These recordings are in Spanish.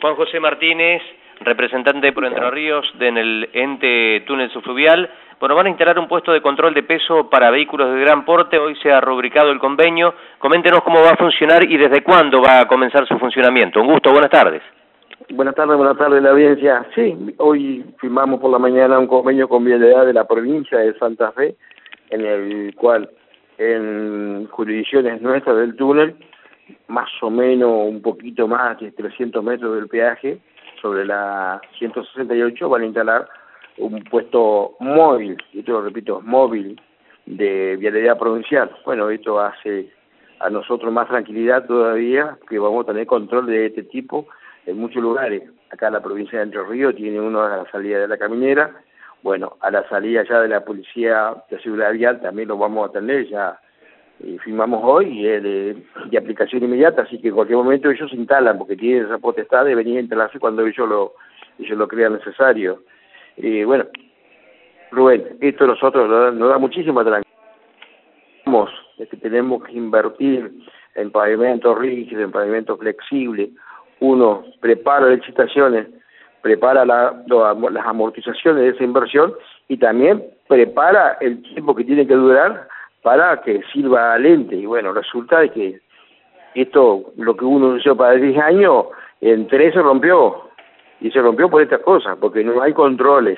Juan José Martínez, representante por Entre Ríos en el ente túnel subfluvial. Bueno, van a instalar un puesto de control de peso para vehículos de gran porte. Hoy se ha rubricado el convenio. Coméntenos cómo va a funcionar y desde cuándo va a comenzar su funcionamiento. Un gusto, buenas tardes. Buenas tardes, la audiencia. Sí, hoy firmamos por la mañana un convenio con Vialidad de la provincia de Santa Fe, en el cual, en jurisdicciones nuestras del túnel, más o menos un poquito más de 300 metros del peaje, sobre la 168, van a instalar un puesto móvil, y te lo repito, móvil, de vialidad provincial. Bueno, esto hace a nosotros más tranquilidad todavía, que vamos a tener control de este tipo en muchos lugares. Acá la provincia de Entre Ríos tiene uno a la salida de la Caminera. Bueno, a la salida ya de la Policía de Seguridad Vial también lo vamos a tener, ya firmamos hoy y es de aplicación inmediata, así que en cualquier momento ellos se instalan, porque tienen esa potestad de venir a instalarse cuando ellos lo crean necesario. Bueno, Rubén, esto a nosotros nos da muchísima tranquilidad. Es que tenemos que invertir en pavimento rígido, en pavimento flexible. Uno prepara las licitaciones, prepara las amortizaciones de esa inversión y también prepara el tiempo que tiene que durar para que sirva al ente. Y bueno, resulta de que esto, lo que uno hizo para 10 años, en 3 se rompió. Y se rompió por estas cosas, porque no hay controles.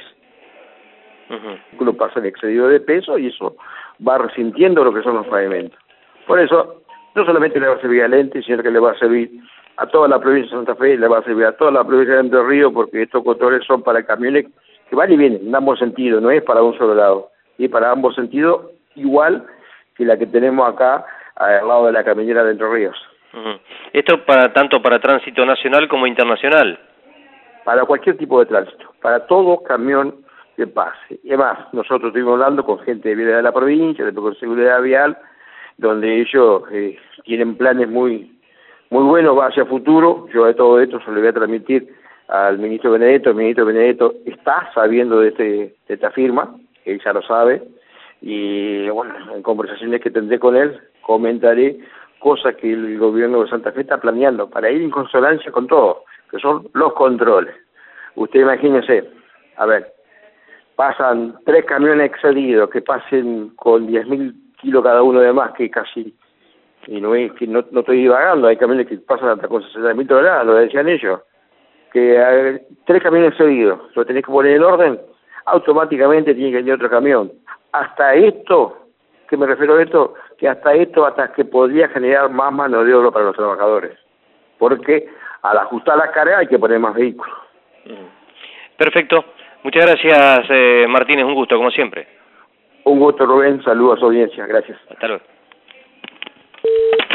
Uno pasa el excedido de peso y eso va resintiendo lo que son los pavimentos. Por eso, no solamente le va a servir al ente, sino que le va a servir a toda la provincia de Santa Fe, le va a servir a toda la provincia de Entre Ríos, porque estos controles son para camiones que van y vienen en ambos sentidos, no es para un solo lado, y para ambos sentidos igual que la que tenemos acá al lado de la Caminera de Entre Ríos. ¿Esto tanto para tránsito nacional como internacional? Para cualquier tipo de tránsito, para todo camión que pase. Y además, nosotros estuvimos hablando con gente de Vialidad de la provincia, de Seguridad Vial, donde ellos tienen planes muy buenos hacia futuro. Yo de todo esto se lo voy a transmitir al ministro Benedetto. El ministro Benedetto está sabiendo de esta firma, él ya lo sabe, y bueno, en conversaciones que tendré con él, comentaré cosas que el gobierno de Santa Fe está planeando para ir en consonancia con todo, que son los controles. Usted imagínese, a ver, pasan 3 camiones excedidos, que pasen con 10.000 kilos cada uno de más, que casi, y no es que no estoy divagando, hay camiones que pasan hasta con 60.000 toneladas, lo decían ellos, que 3 camiones excedidos, lo tenés que poner en orden, automáticamente tiene que venir otro camión. Hasta esto, ¿qué me refiero a esto? Que hasta que podría generar más mano de obra para los trabajadores, porque al ajustar la carga hay que poner más vehículos. Perfecto. Muchas gracias, Martínez. Un gusto, como siempre. Un gusto, Rubén. Saludos a su audiencia. Gracias. Hasta luego.